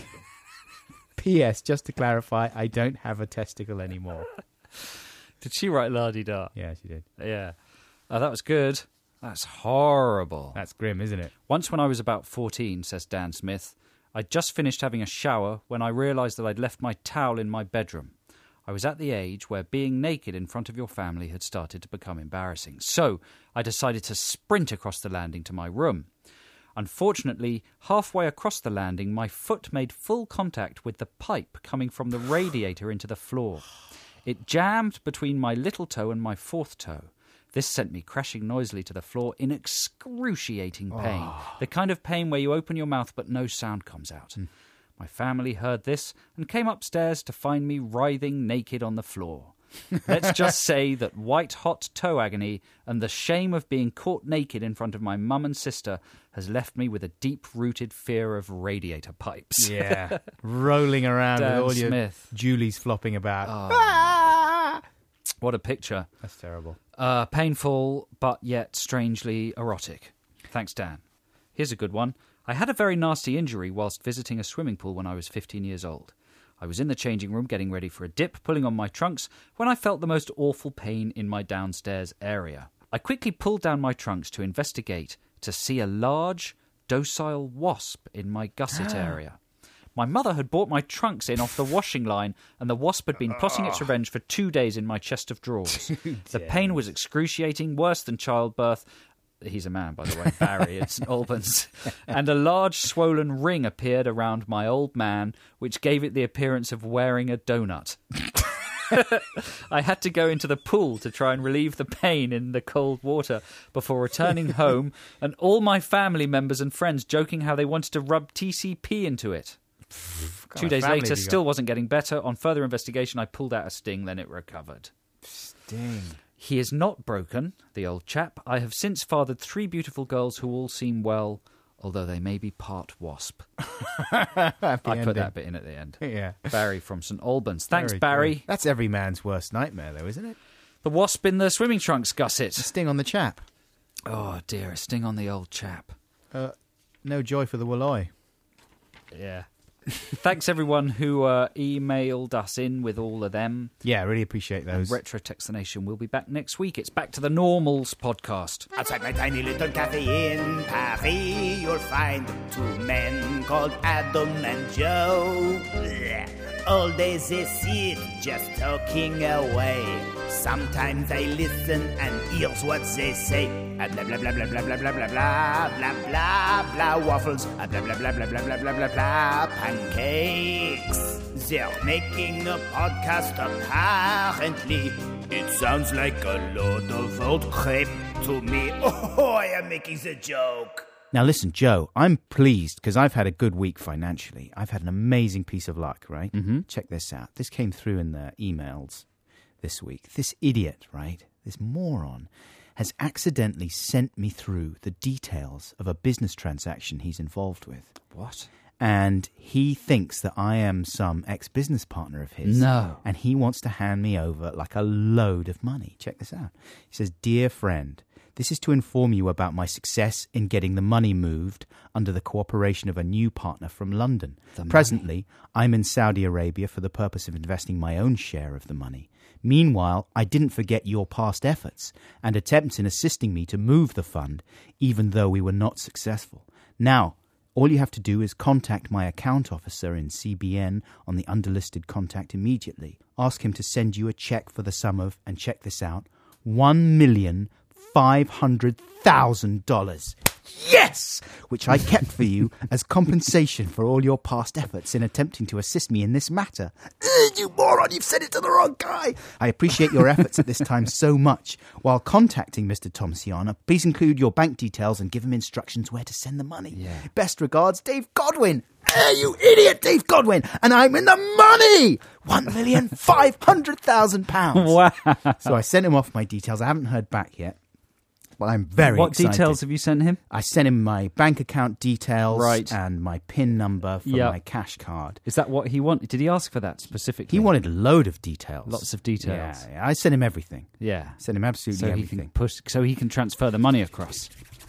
P.S. Just to clarify, I don't have a testicle anymore. Did she write la-di-da? Yeah, she did. Yeah. Oh, that was good. That's horrible. That's grim, isn't it? Once when I was about 14, says Dan Smith, I'd just finished having a shower when I realised that I'd left my towel in my bedroom. I was at the age where being naked in front of your family had started to become embarrassing. So I decided to sprint across the landing to my room. Unfortunately, halfway across the landing, my foot made full contact with the pipe coming from the radiator into the floor. It jammed between my little toe and my fourth toe. This sent me crashing noisily to the floor in excruciating pain. The kind of pain where you open your mouth but no sound comes out. My family heard this and came upstairs to find me writhing naked on the floor. Let's just say that white-hot toe agony and the shame of being caught naked in front of my mum and sister has left me with a deep-rooted fear of radiator pipes. Yeah. Rolling around Dan with all Smith. your Julies flopping about. What a picture. That's terrible. Painful, but yet strangely erotic. Thanks, Dan. Here's a good one. I had a very nasty injury whilst visiting a swimming pool when I was 15 years old. I was in the changing room getting ready for a dip, pulling on my trunks, when I felt the most awful pain in my downstairs area. I quickly pulled down my trunks to investigate to see a large, docile wasp in my gusset area. My mother had brought my trunks in off the washing line, and the wasp had been plotting its revenge for 2 days in my chest of drawers. The pain was excruciating, worse than childbirth. He's a man, by the way, Barry at St Albans. And a large swollen ring appeared around my old man, which gave it the appearance of wearing a donut. I had to go into the pool to try and relieve the pain in the cold water before returning home, and all my family members and friends joking how they wanted to rub TCP into it. 2 days later, still wasn't getting better. On further investigation, I pulled out a sting, then it recovered. Sting. He is not broken, the old chap. I have since fathered 3 beautiful girls who all seem well, although they may be part wasp. I put that bit in at the end. Yeah. Barry from St Albans. Thanks, Very Barry. true. That's every man's worst nightmare, though, isn't it? The wasp in the swimming trunks gusset. A sting on the chap. Oh, dear, a sting on the old chap. No joy for the Walloi. Yeah. Thanks, everyone who emailed us in with all of them. Yeah, I really appreciate those. Retro Text the Nation will be back next week. It's Back to the Normals podcast. Outside my tiny little cafe in Paris, you'll find 2 men called Adam and Joe. Blech. All day they sit just talking away. Sometimes I listen and here's what they say. Blah blah blah blah blah blah blah blah blah blah blah blah waffles. Blah blah blah blah blah blah blah blah blah pancakes. They're making a podcast apparently. It sounds like a load of old crepe to me. Oh, I am making the joke. Now listen, Joe, I'm pleased because I've had a good week financially. I've had an amazing piece of luck, right? Mm-hmm. Check this out. This came through in the emails this week. This idiot, right, this moron, has accidentally sent me through the details of a business transaction he's involved with. What? And he thinks that I am some ex-business partner of his. No. And he wants to hand me over like a load of money. Check this out. He says, "Dear friend, this is to inform you about my success in getting the money moved under the cooperation of a new partner from London. Presently, I'm in Saudi Arabia for the purpose of investing my own share of the money. Meanwhile, I didn't forget your past efforts and attempts in assisting me to move the fund, even though we were not successful. Now, all you have to do is contact my account officer in CBN on the underlisted contact immediately. Ask him to send you a check for the sum of, and check this out, $1,500,000. Yes! Which I kept for you as compensation for all your past efforts in attempting to assist me in this matter." You moron, you've sent it to the wrong guy. "I appreciate your efforts at this time so much. While contacting Mr. Tomsiana, please include your bank details and give him instructions where to send the money. Yeah. Best regards, Dave Godwin." Hey, you idiot, Dave Godwin! And I'm in the money! £1,500,000. Wow. So I sent him off my details. I haven't heard back yet. But I'm very excited. What details have you sent him? I sent him my bank account details Right. and my PIN number for Yep. my cash card. Is that what he wanted? Did he ask for that specifically? He wanted a load of details. Lots of details. Yeah, I sent him everything. Yeah. Sent him absolutely So he everything. can so he can transfer the money across.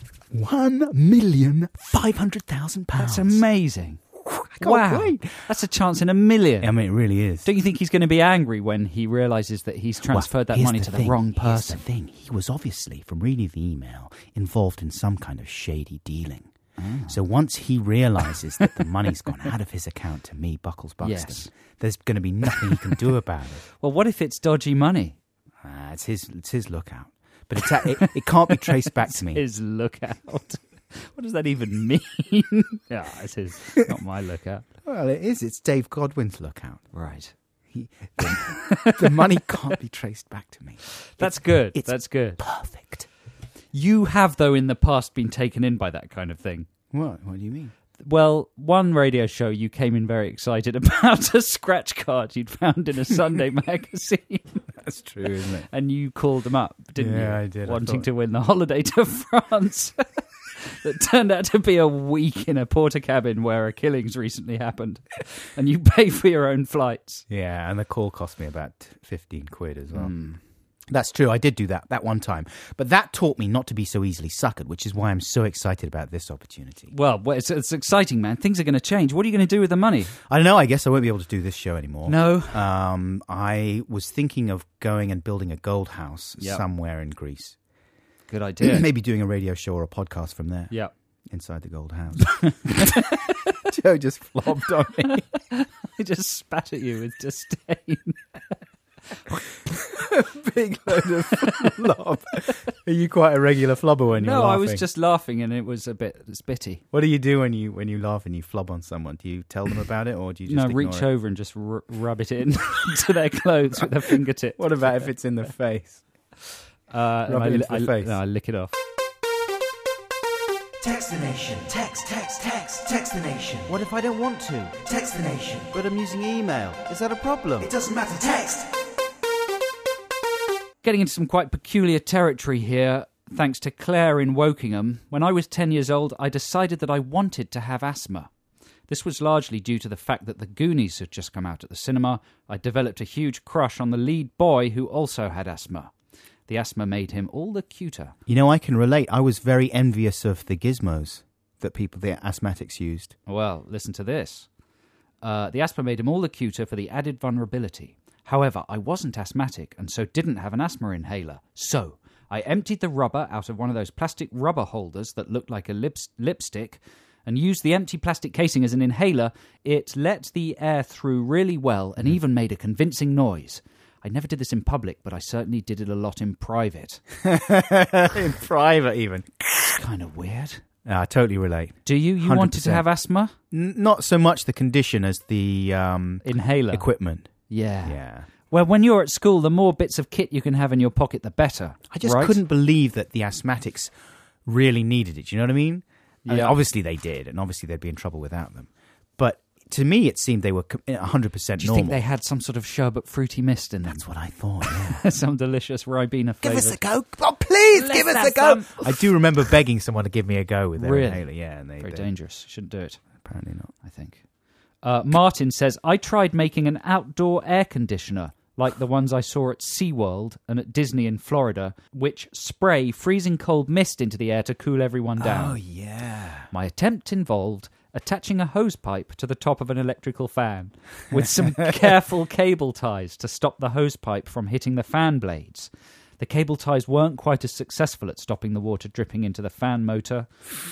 £1,500,000. That's amazing. can't Wow. wait. That's a chance in a million. I mean, it really is. Don't you think he's going to be angry when he realises that he's transferred that here's money to the thing. wrong Here's person? the thing. He was obviously, from reading the email, involved in some kind of shady dealing. So once he realises that the money's gone out of his account to me, Buckles Buxton, Yes. there's going to be nothing he can do about it. Well, what if it's dodgy money? It's his lookout. But it can't be traced back to me. His lookout. What does that even mean? Yeah, it's his, not my lookout. Well, it is. It's Dave Godwin's lookout. Right. The money can't be traced back to me. That's good. It's That's good. perfect. You have, though, in the past been taken in by that kind of thing. What? What do you mean? Well, one radio show you came in very excited about a scratch card you'd found in a Sunday magazine. That's true, isn't it? And you called them up, didn't you? Yeah, I did. I Wanting thought- to win the holiday to France. That turned out to be a week in a porter cabin where a killing's recently happened. And you pay for your own flights. Yeah, and the call cost me about 15 quid as well. That's true. I did do that one time. But that taught me not to be so easily suckered, which is why I'm so excited about this opportunity. Well, it's exciting, man. Things are going to change. What are you going to do with the money? I don't know. I guess I won't be able to do this show anymore. No. I was thinking of going and building a gold house Yep. somewhere in Greece. Good idea. Maybe doing a radio show or a podcast from there. Yeah. Inside the gold house. Joe just flopped on me. I just spat at you with disdain. Big load of flop. Are you quite a regular flubber when you're No, laughing? I was just laughing and it was a bit spitty. What do you do when you laugh and you flub on someone? Do you tell them about it, or do you just ignore reach it? over and just rub it in to their clothes with a fingertip. What about if it's in the face? Rub it into the face. No, I lick it off. Text the nation. Text the nation. What if I don't want to? Text the nation. But I'm using email. Is that a problem? It doesn't matter. Text. Getting into some quite peculiar territory here, thanks to Claire in Wokingham. When I was 10 years old, I decided that I wanted to have asthma. This was largely due to the fact that The Goonies had just come out at the cinema. I developed a huge crush on the lead boy who also had asthma. The asthma made him all the cuter. You know, I can relate. I was very envious of the gizmos that the asthmatics used. Well, listen to this. The asthma made him all the cuter for the added vulnerability. However, I wasn't asthmatic and so didn't have an asthma inhaler. So, I emptied the rubber out of one of those plastic rubber holders that looked like a lipstick and used the empty plastic casing as an inhaler. It let the air through really well and even made a convincing noise. I never did this in public, but I certainly did it a lot in private. In private, even. It's kind of weird. I totally relate. Do you? You wanted to 100%. have asthma? Not so much the condition as the Inhaler. equipment. Yeah. Yeah. Well, when you're at school, the more bits of kit you can have in your pocket, the better. I just right? couldn't believe that the asthmatics really needed it. You know what I mean? I mean, Yeah. obviously they did, and obviously they'd be in trouble without them. But to me, it seemed they were 100% normal. Do you think they had some sort of sherbet fruity mist in them? That's what I thought, yeah. Some delicious Ribena flavour. Give us a go. Oh, please, give us a go. I do remember begging someone to give me a go with their Really? inhaler. Yeah, and they Very they- dangerous. Shouldn't do it, Apparently not. I think. Martin says, I tried making an outdoor air conditioner like the ones I saw at SeaWorld and at Disney in Florida, which spray freezing cold mist into the air to cool everyone down. Oh, yeah. My attempt involved attaching a hose pipe to the top of an electrical fan with some careful cable ties to stop the hose pipe from hitting the fan blades. The cable ties weren't quite as successful at stopping the water dripping into the fan motor.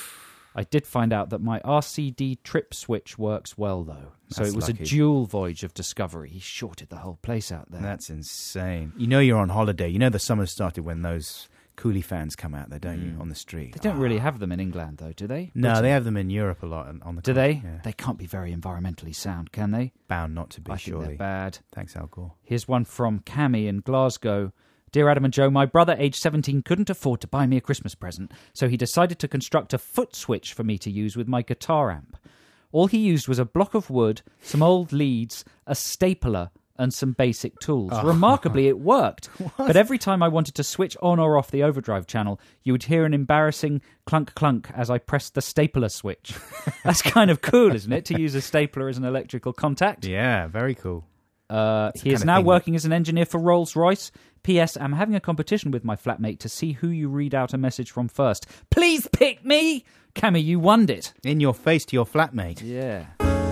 I did find out that my RCD trip switch works well, though. So That's it was lucky. a dual voyage of discovery. He shorted the whole place out there. That's insane. You know you're on holiday. You know the summer started when those coolie fans come out there, don't you, on the street? They don't really have them in England, though, do they? No, Britain? they have them in Europe a lot. On the Do coast, they? Yeah. They can't be very environmentally sound, can they? Bound not to be, I think surely. they're bad. Thanks, Al Gore. Here's one from Cammy in Glasgow. Dear Adam and Joe, my brother, aged 17, couldn't afford to buy me a Christmas present, so he decided to construct a foot switch for me to use with my guitar amp. All he used was a block of wood, some old leads, a stapler, and some basic tools. Remarkably, it worked. But every time I wanted to switch on or off the overdrive channel, you would hear an embarrassing clunk-clunk as I pressed the stapler switch. That's kind of cool, isn't it, to use a stapler as an electrical contact? Yeah, very cool. He is kind of now thing working as an engineer for Rolls-Royce. P.S. I'm having a competition with my flatmate to see who you read out a message from first. Please pick me! Cammy, you won it. In your face to your flatmate. Yeah.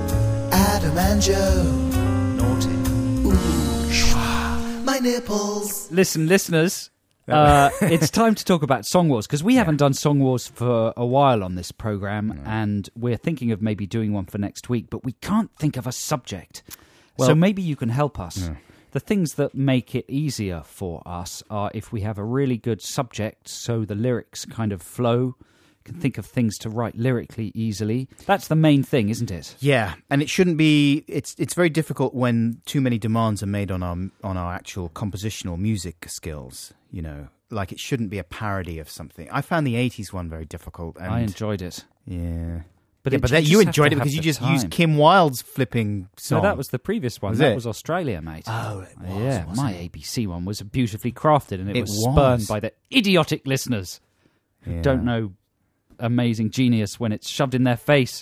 Adam and Joe. Naughty. Ooh, shwa, my nipples. Listen, listeners, it's time to talk about Song Wars, because we haven't done Song Wars for a while on this programme, and we're thinking of maybe doing one for next week, but we can't think of a subject. So maybe you can help us. The things that make it easier for us are if we have a really good subject, so the lyrics kind of flow. You can think of things to write lyrically easily. That's the main thing, isn't it? Yeah, and it shouldn't be. It's very difficult when too many demands are made on our actual compositional music skills. You know, like it shouldn't be a parody of something. I found the '80s one very difficult. And I enjoyed it. Yeah. But, Yeah, it- but that, just you have enjoyed to it because have you the just used time. Kim Wilde's flipping song. No, that was the previous one. Was that it? was Australia, mate. Oh, it was, yeah. wasn't My it? ABC one was beautifully crafted, and it It was was. spurned by the idiotic listeners who Yeah. don't know amazing genius when it's shoved in their face.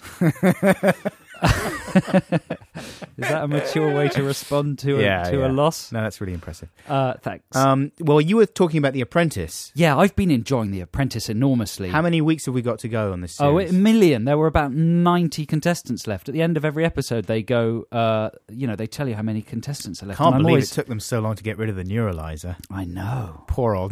Is that a mature way to respond to a loss? No, that's really impressive. Thanks. Well, you were talking about The Apprentice. Yeah, I've been enjoying The Apprentice enormously. How many weeks have we got to go on this Oh, series? a million. There were about 90 contestants left. At the end of every episode, they go, they tell you how many contestants are left. Can't And I'm believe always- it took them so long to get rid of the neuralizer. I know. Poor old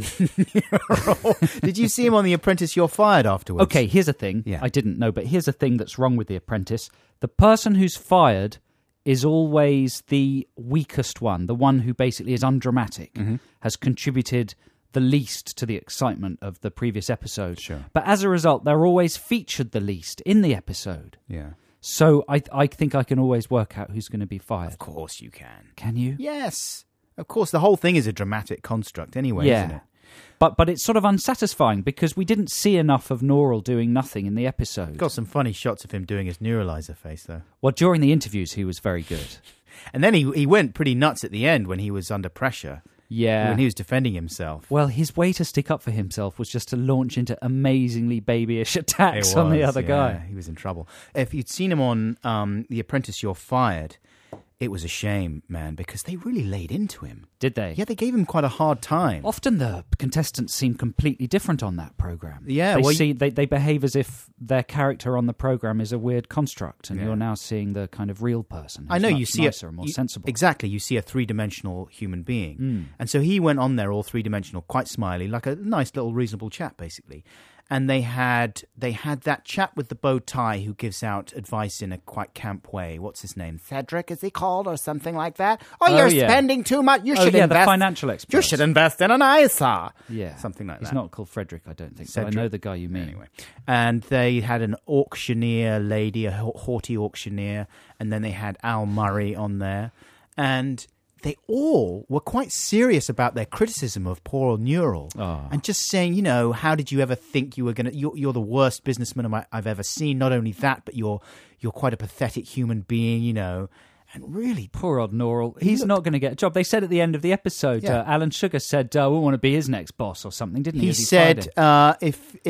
Neural. Did you see him on The Apprentice? You're fired afterwards. Okay, here's a thing. Yeah. I didn't know, but here's a thing that's wrong with The Apprentice. The person who's fired is always the weakest one, the one who basically is undramatic, Mm-hmm. has contributed the least to the excitement of the previous episode. Sure. But as a result, they're always featured the least in the episode. Yeah. So I think I can always work out who's going to be fired. Of course you can. Can you? Yes. Of course, the whole thing is a dramatic construct anyway, Yeah. isn't it? But it's sort of unsatisfying because we didn't see enough of Norrell doing nothing in the episode. Got some funny shots of him doing his neuralizer face, though. Well, during the interviews, he was very good. And then he went pretty nuts at the end when he was under pressure, Yeah. when he was defending himself. Well, his way to stick up for himself was just to launch into amazingly babyish attacks It on the was, other yeah, guy. He was in trouble. If you'd seen him on The Apprentice, You're Fired, it was a shame, man, because they really laid into him. Did they? Yeah, they gave him quite a hard time. Often the contestants seem completely different on that program. Yeah, they well, they behave as if their character on the program is a weird construct, and Yeah. you're now seeing the kind of real person. I who's know much you see nicer and more sensible. Exactly, you see a three-dimensional human being, and so he went on there all three-dimensional, quite smiley, like a nice little reasonable chap, basically. And they had that chap with the bow tie who gives out advice in a quite camp way. What's his name? Cedric, is he called, or something like that? Oh, Oh, you're yeah. spending too much. You Oh, should yeah, the invest. financial expert. You should invest in an ISA. Yeah, something like He's that. not called Frederick, I don't think. But Cedric. I know the guy you mean. Anyway, and they had an auctioneer lady, a haughty auctioneer, and then they had Al Murray on there, and they all were quite serious about their criticism of poor old Neural, and just saying, how did you ever think you were going to? You're the worst businessman I've ever seen. Not only that, but you're quite a pathetic human being, And really, Poor old Norrell. He's not going to get a job. They said at the end of the episode, Yeah. Alan Sugar said, we want to be his next boss or something, didn't he? he as fired said, him?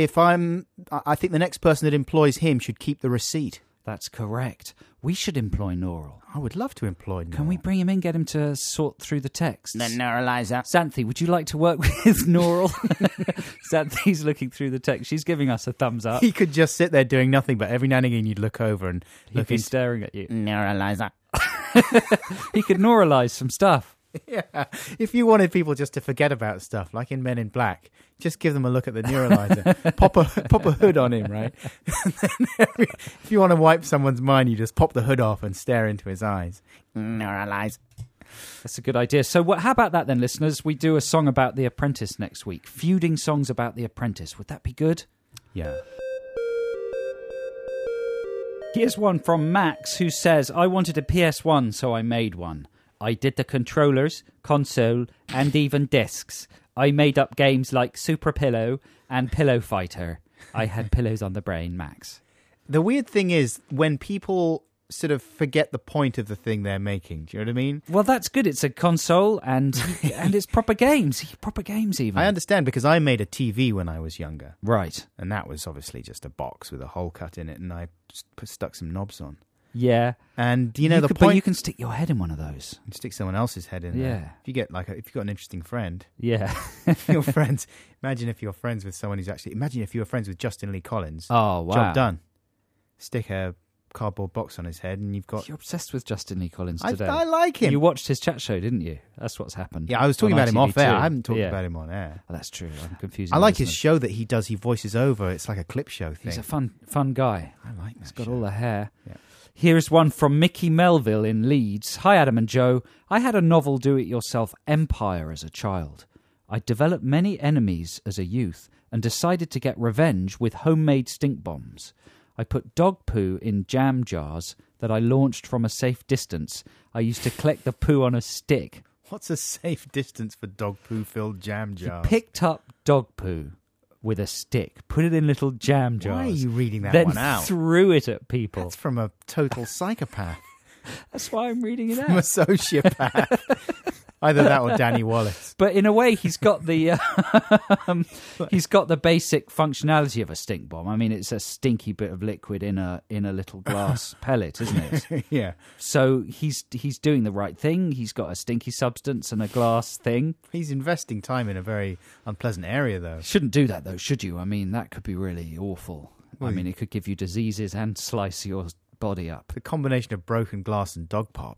I think the next person that employs him should keep the receipt. That's correct. We should employ Norrell. I would love to employ Neural. Can we bring him in, get him to sort through the texts? neuralizer? Xanthi, would you like to work with Norrell? Xanthi's looking through the text. She's giving us a thumbs up. He could just sit there doing nothing, but every now and again you'd look over and He'd look be into staring at you. neuralizer. He could Norralize some stuff. Yeah, if you wanted people just to forget about stuff, like in Men in Black, just give them a look at the neuralizer. pop a hood on him, right? And then if you want to wipe someone's mind, you just pop the hood off and stare into his eyes. Neuralize. That's a good idea. So how about that then, listeners? We do a song about The Apprentice next week. Feuding songs about The Apprentice. Would that be good? Yeah. Here's one from Max who says, I wanted a PS1, so I made one. I did the controllers, console, and even discs. I made up games like Super Pillow and Pillow Fighter. I had pillows on the brain, Max. The weird thing is when people sort of forget the point of the thing they're making. Do you know what I mean? Well, that's good. It's a console and it's proper games. Proper games even. I understand because I made a TV when I was younger. Right. And that was obviously just a box with a hole cut in it, and I just stuck some knobs on. Yeah. And the But point, you can stick your head in one of those. and stick someone else's head in Yeah. there. If you get if you've got an interesting friend, Yeah. your friends. Imagine if you're friends with someone who's actually. Imagine if you were friends with Justin Lee Collins. Oh, wow. Job done. Stick a cardboard box on his head, and you've got. You're obsessed with Justin Lee Collins I today. like him. You watched his chat show, didn't you? That's what's happened. Yeah, I was talking on about him off air. ITV2. I haven't talked Yeah. about him on air. Well, that's true. I'm confusing. I the like his listeners. show that he does. He voices over. It's like a clip show thing. He's a fun guy. I like that. He's got show. all the hair. Yeah. Here's one from Mickey Melville in Leeds. Hi, Adam and Joe. I had a novel do-it-yourself empire as a child. I developed many enemies as a youth and decided to get revenge with homemade stink bombs. I put dog poo in jam jars that I launched from a safe distance. I used to collect the poo on a stick. What's a safe distance for dog poo-filled jam jars? Picked up dog poo with a stick, put it in little jam jars. Why are you reading that then one out? threw it at people. That's from a total psychopath. That's why I'm reading it From a out. sociopath. Either that or Danny Wallace. But in a way, he's got the basic functionality of a stink bomb. I mean, it's a stinky bit of liquid in a little glass pellet, isn't it? Yeah. So he's doing the right thing. He's got a stinky substance and a glass thing. He's investing time in a very unpleasant area, though. Shouldn't do that, though, should you? I mean, that could be really awful. I mean, it could give you diseases and slice your body up. The combination of broken glass and dog pop.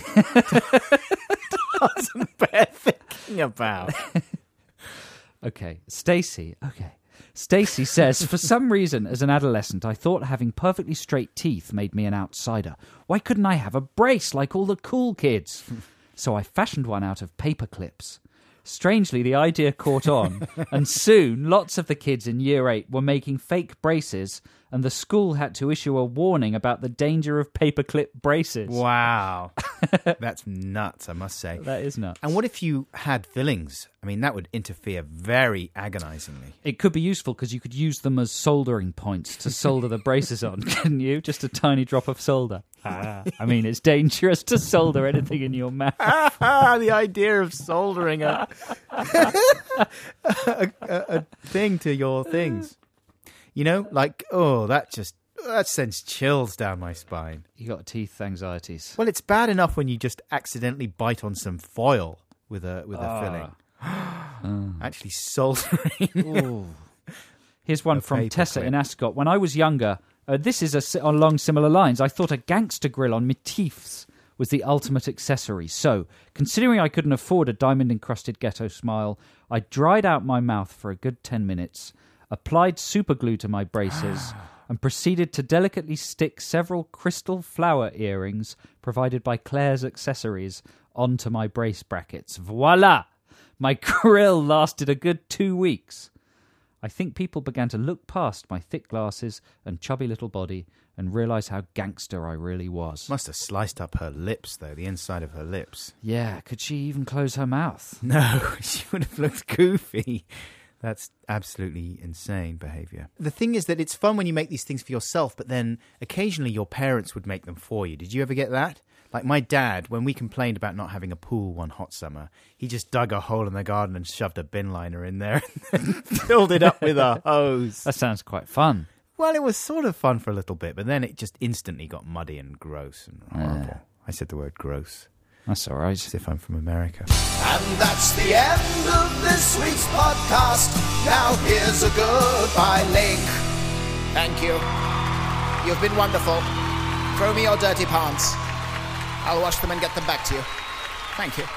Doesn't bear thinking about. Okay, Stacey says, for some reason, as an adolescent, I thought having perfectly straight teeth made me an outsider. Why couldn't I have a brace like all the cool kids? So I fashioned one out of paper clips. Strangely, the idea caught on, and soon lots of the kids in Year 8 were making fake braces, and the school had to issue a warning about the danger of paperclip braces. Wow. That's nuts, I must say. That is nuts. And what if you had fillings? I mean, that would interfere very agonizingly. It could be useful because you could use them as soldering points to solder the braces on, couldn't you? Just a tiny drop of solder. I mean, it's dangerous to solder anything in your mouth. The idea of soldering a thing to your things. You know, like, that sends chills down my spine. You got teeth anxieties. Well, it's bad enough when you just accidentally bite on some foil with a filling. Actually soldering. Here's one from Tessa in Ascot. When I was younger, this is along similar lines. I thought a gangster grill on my teeth was the ultimate accessory. So, considering I couldn't afford a diamond-encrusted ghetto smile, I dried out my mouth for a good 10 minutes, applied superglue to my braces, and proceeded to delicately stick several crystal flower earrings provided by Claire's Accessories onto my brace brackets. Voila! My grill lasted a good 2 weeks. I think people began to look past my thick glasses and chubby little body and realise how gangster I really was. Must have sliced up her lips, though, the inside of her lips. Yeah, could she even close her mouth? No, she would have looked goofy. That's absolutely insane behaviour. The thing is that it's fun when you make these things for yourself, but then occasionally your parents would make them for you. Did you ever get that? Like my dad, when we complained about not having a pool one hot summer, he just dug a hole in the garden and shoved a bin liner in there and filled it up with a hose. That sounds quite fun. Well, it was sort of fun for a little bit, but then it just instantly got muddy and gross and horrible. Yeah. I said the word gross. That's all right. As if I'm from America. And that's the end of this week's podcast. Now here's a goodbye link. Thank you. You've been wonderful. Throw me your dirty pants. I'll wash them and get them back to you. Thank you.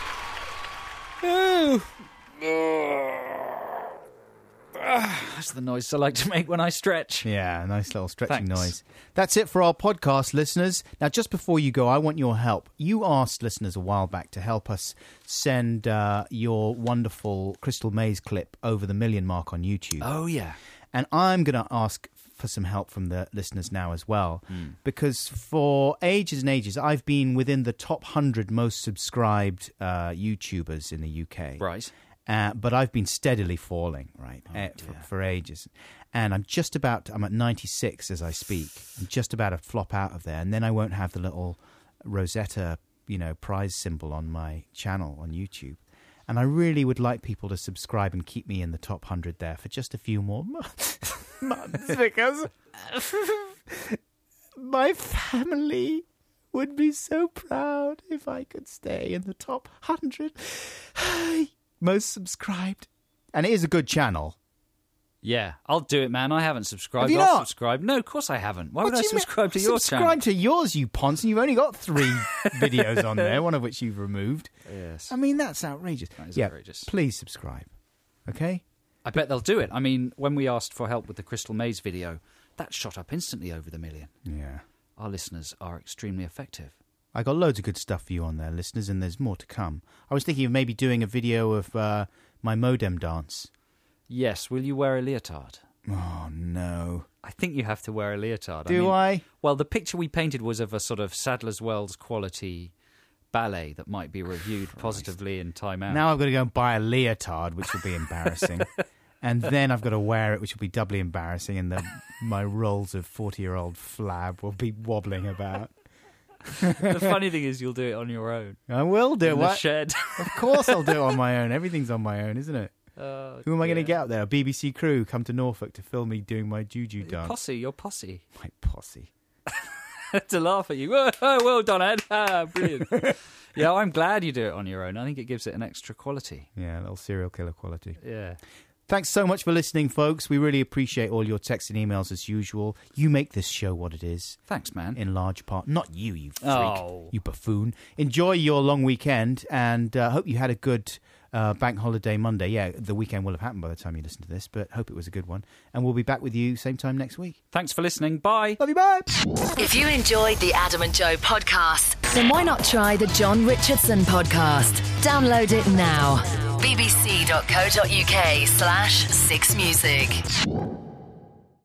That's the noise I like to make when I stretch. Yeah, a nice little stretching Thanks. noise. That's it for our podcast, listeners. Now, just before you go, I want your help. You asked listeners a while back to help us send your wonderful Crystal Maze clip over the 1 million mark on YouTube. Oh, yeah. And I'm going to ask for some help from the listeners now as well. Because for ages and ages, I've been within the top 100 most subscribed YouTubers in the UK. Right. But I've been steadily falling, right, for ages. And I'm at 96 as I speak. I'm just about to flop out of there. And then I won't have the little Rosetta, prize symbol on my channel on YouTube. And I really would like people to subscribe and keep me in the top 100 there for just a few more months because my family would be so proud if I could stay in the top 100 most subscribed. And it is a good channel. Yeah, I'll do it, man. I haven't subscribed. Have you I'll not? subscribe. No, of course I haven't. Why What would I do you mean? subscribe to your Subscribe channel? to yours, you ponce, and you've only got 3 videos on there, one of which you've removed. Yes. I mean, that's outrageous. That is outrageous. Please subscribe. Okay? I bet they'll do it. I mean, when we asked for help with the Crystal Maze video, that shot up instantly over the 1 million. Yeah. Our listeners are extremely effective. I got loads of good stuff for you on there, listeners, and there's more to come. I was thinking of maybe doing a video of my modem dance. Yes, will you wear a leotard? Oh, no. I think you have to wear a leotard. Do I? Well, the picture we painted was of a sort of Sadler's Wells quality ballet that might be reviewed positively in Time Out. Now I've got to go and buy a leotard, which will be embarrassing. And then I've got to wear it, which will be doubly embarrassing, and my rolls of 40-year-old flab will be wobbling about. The funny thing is, you'll do it on your own. I will do it. In the shed. Of course I'll do it on my own. Everything's on my own, isn't it? Who am I going to get up there? A BBC crew come to Norfolk to film me doing my juju dance. Your posse. My posse. To laugh at you. Oh, well done, Ed. Brilliant. Yeah, I'm glad you do it on your own. I think it gives it an extra quality. Yeah, a little serial killer quality. Yeah. Thanks so much for listening, folks. We really appreciate all your texts and emails as usual. You make this show what it is. Thanks, man. In large part. Not you, you freak. You buffoon. Enjoy your long weekend, and hope you had a good bank holiday Monday. Yeah, the weekend will have happened by the time you listen to this, but hope it was a good one. And we'll be back with you same time next week. Thanks for listening. Bye. Love you, bye. If you enjoyed the Adam and Joe podcast, then why not try the John Richardson podcast? Download it now. bbc.co.uk/6music.